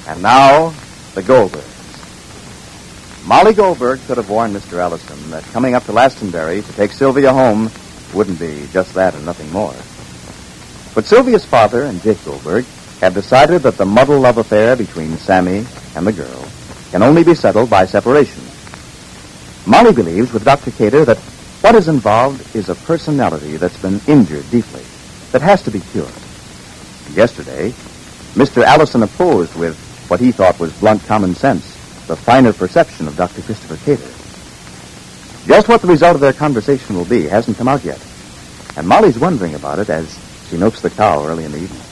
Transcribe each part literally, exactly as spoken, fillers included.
And now, the Goldbergs. Molly Goldberg could have warned Mister Ellison that coming up to Lastonbury to take Sylvia home wouldn't be just that and nothing more. But Sylvia's father and Jake Goldberg have decided that the muddle love affair between Sammy and the girl can only be settled by separation. Molly believes with Doctor Cater that what is involved is a personality that's been injured deeply, that has to be cured. Yesterday, Mister Allison opposed with what he thought was blunt common sense, the finer perception of Doctor Christopher Cater. Just what the result of their conversation will be hasn't come out yet, and Molly's wondering about it as she milks the cow early in the evening.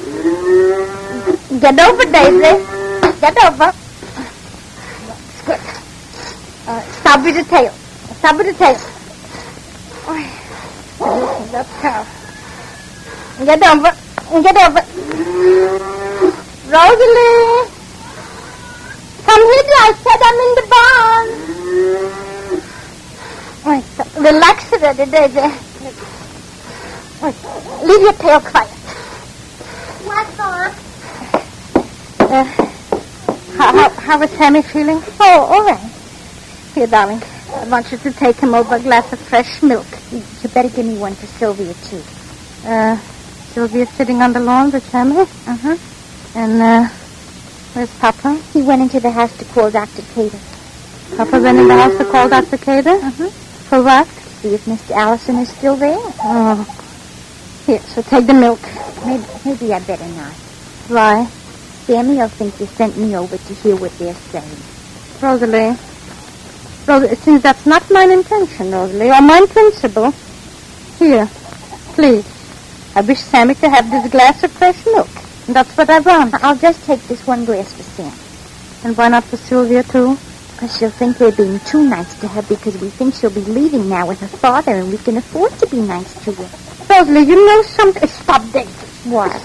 Get over, Daisy. Get over. That's good. Uh, stop with the tail. Stop with the tail. Oh, that cow. Get over. Get over. Rosalie. Come here, I said I'm in the barn. Wait, relax a little, Daisy. Wait, leave your tail quiet. What's on? Uh, how, how, how is Sammy feeling? Oh, all right. Here, darling, I want you to take him over a glass of fresh milk. You, you better give me one for Sylvia, too. Uh, Sylvia's sitting on the lawn with Sammy? Uh-huh. And, uh... where's Papa? He went into the house to call Doctor Cater. Papa went in the house to call Doctor Cater? Uh-huh. For what? See if Mister Allison is still there. Oh. Here, so take the milk. Maybe, maybe I better not. Why? Sammy will think you sent me over to hear what they're saying. Rosalie. Rosalie, since that's not my intention, Rosalie, or my principle, here, please. I wish Sammy to have this glass of fresh milk. That's what I want. I'll just take this one glass for Sam. And why not for Sylvia, too? Because she'll think we're being too nice to her because we think she'll be leaving now with her father and we can afford to be nice to her. Rosalie, you know something... Stop, Daisy. What?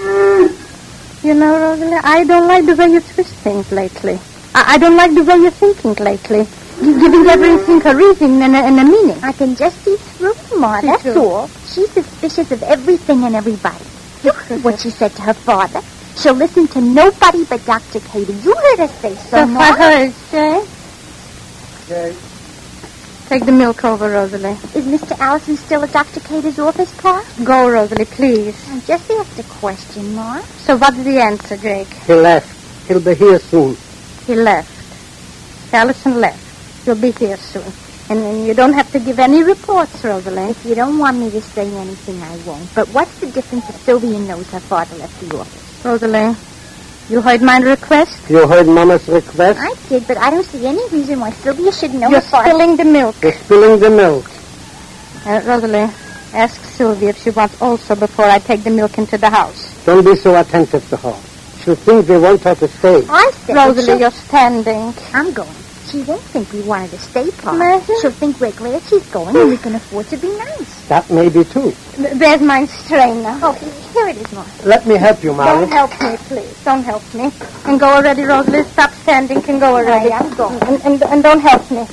You know, Rosalie, I don't like the way you twist things lately. I, I don't like the way you're thinking lately. You're giving everything a reason and a, and a meaning. I can just see through, Ma, that's through. all. She's suspicious of everything and everybody. You heard what she said to her father. She'll listen to nobody but Doctor Cater. You heard her say so, So Ma. I heard, Jay. Jay. Take the milk over, Rosalie. Is Mister Allison still at Doctor Cater's office, Pa? Go, Rosalie, please. I just asked a question, Ma. So what's the answer, Jake? He left. He'll be here soon. He left. Allison left. He'll be here soon. And, and you don't have to give any reports, Rosalie. If you don't want me to say anything, I won't. But what's the difference if Sylvia knows her father left the office? Rosalie, you heard my request? You heard Mama's request? I did, but I don't see any reason why Sylvia should know You're her father... spilling the milk. You're spilling the milk. Uh, Rosalie, ask Sylvia if she wants also before I take the milk into the house. Don't be so attentive to her. She'll think we want her to stay. I said... Rosalie, you're standing. I'm going. She won't think we wanted to stay, Pa. Mm-hmm. She'll think we're glad she's going and we can afford to be nice. That may be too. There's my strainer. Oh, here it is, Ma. Let me help you, Molly. Don't help me, please. Don't help me. And go already, Rosalie. Stop standing. Can go already. Right, I'm going. And, and, and don't help me.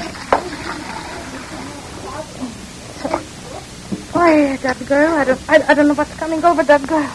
Why, that girl, I don't, I, I don't know what's coming over that girl.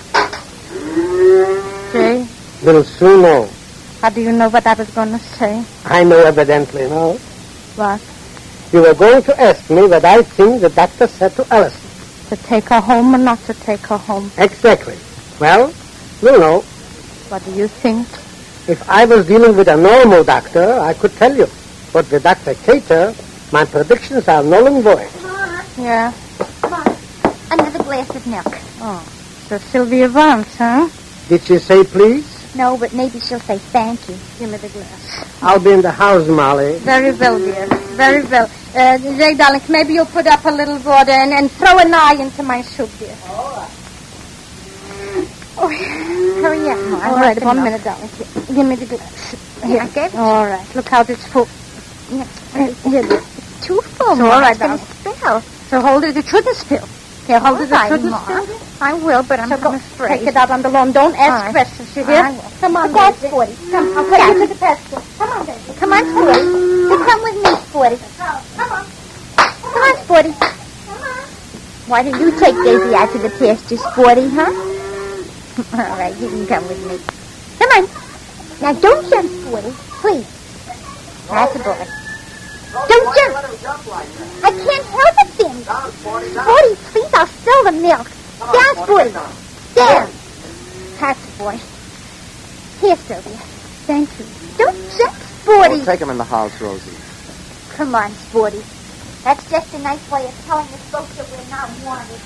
Jay, We'll soon know. how do you know what I was going to say? I know evidently now. What? You were going to ask me what I think the doctor said to Allison. To take her home or not to take her home? Exactly. Well, we'll know. What do you think? If I was dealing with a normal doctor, I could tell you. But with Doctor Cater, my predictions are null and void. Ma, Yeah. Ma, another glass of milk. Oh, so Sylvia wants, huh? Did she say please? No, but maybe she'll say thank you. Give me the glass. I'll be in the house, Molly. Very well, dear. Very well. Uh, Jay, darling, maybe you'll put up a little water and, and throw an eye into my soup, dear. All right. Oh, hurry up, Ma. I All want right, the one milk. minute, darling. Here, give me the glass. Here. I gave it. All right. Look how it's full. Yeah. Here, here, dear. Too full, So, Ma. all right, It's gonna darling. spill. So hold it. It shouldn't spill. Here, hold All it. It right, shouldn't Ma. spill. dear. I will, but I'm, So go, I'm afraid. take it out on the lawn. Don't ask All right. questions, you hear? I will. Come on, Okay, Daisy. Sporty. Come, I'll I'll take take you you to the basket. Come on, Daisy. Come on, Sporty. You come with me, Sporty. Come on. Come on, Sporty. Why don't you take Daisy out to the pasture, Sporty, huh? All right, you can come with me. Come on. Now, don't jump, Sporty. Please. That's a boy. Don't jump. I can't help it, Sammy. Sporty, please, I'll spill the milk. Down, Sporty. Down. That's a boy. Here, Sylvia. Thank you. Don't jump, Sporty. We'll take him in the house, Rosie. Come on, Sporty. That's just a nice way of telling us folks that we're not wanted.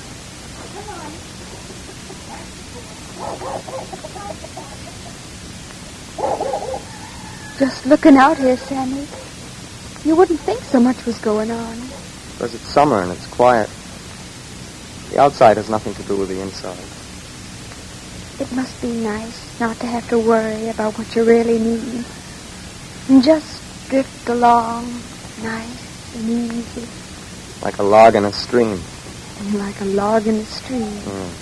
Come on. Just looking out here, Sammy. You wouldn't think so much was going on. Because it's summer and it's quiet. The outside has nothing to do with the inside. It must be nice not to have to worry about what you really need. And just drift along, nice and easy. Like a log in a stream. And like a log in a stream. Mm.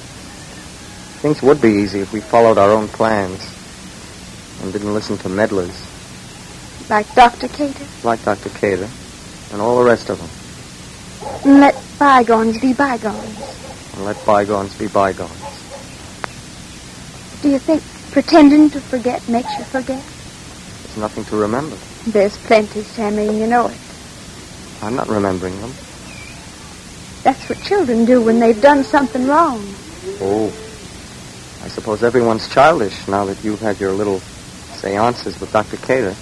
Things would be easy if we followed our own plans and didn't listen to meddlers. Like Doctor Cater. Like Doctor Cater and all the rest of them. And let bygones be bygones. And let bygones be bygones. Do you think pretending to forget makes you forget? There's nothing to remember. There's plenty, Sammy, and you know it. I'm not remembering them. That's what children do when they've done something wrong. Oh, I suppose everyone's childish now that you've had your little seances with Doctor Cater.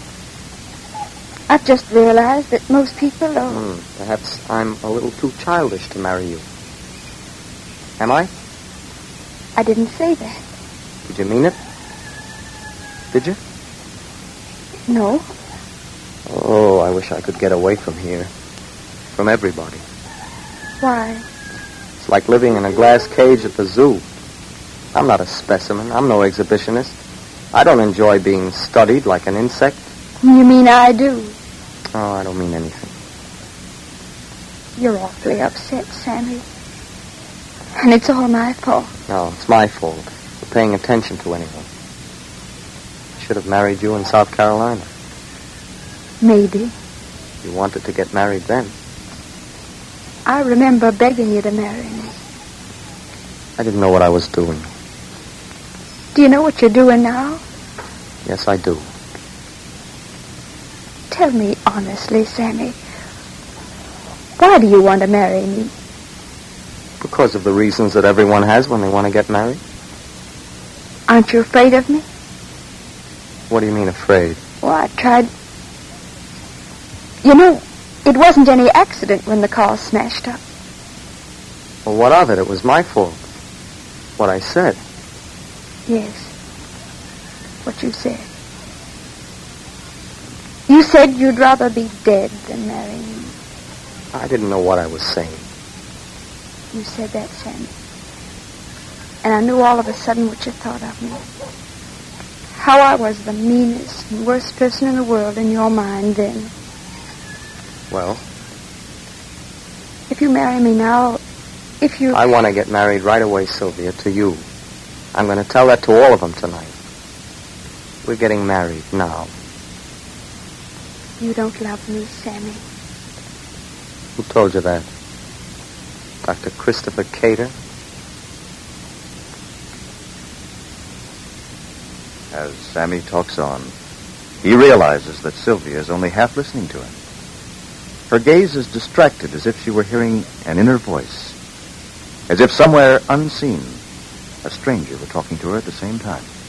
I've just realized that most people are... Hmm, perhaps I'm a little too childish to marry you. Am I? I didn't say that. Did you mean it? Did you? No. Oh, I wish I could get away from here. From everybody. Why? It's like living in a glass cage at the zoo. I'm not a specimen. I'm no exhibitionist. I don't enjoy being studied like an insect. You mean I do? Oh, I don't mean anything. You're awfully upset, Sammy. And it's all my fault. No, it's my fault for paying attention to anyone. I should have married you in South Carolina. Maybe. You wanted to get married then. I remember begging you to marry me. I didn't know what I was doing. Do you know what you're doing now? Yes, I do. Tell me honestly, Sammy. Why do you want to marry me? Because of the reasons that everyone has when they want to get married. Aren't you afraid of me? What do you mean, afraid? Well, I tried... You know, it wasn't any accident when the car smashed up. Well, what of it? It was my fault. What I said. Yes. What you said. You said you'd rather be dead than marry me. I didn't know what I was saying. You said that, Sammy. And I knew all of a sudden what you thought of me. How I was the meanest and worst person in the world in your mind then. Well? If you marry me now, if you... I want to get married right away, Sylvia, to you. I'm going to tell that to all of them tonight. We're getting married now. You don't love me, Sammy. Who told you that? Doctor Christopher Cater? As Sammy talks on, he realizes that Sylvia is only half listening to him. Her gaze is distracted as if she were hearing an inner voice, as if somewhere unseen, a stranger were talking to her at the same time.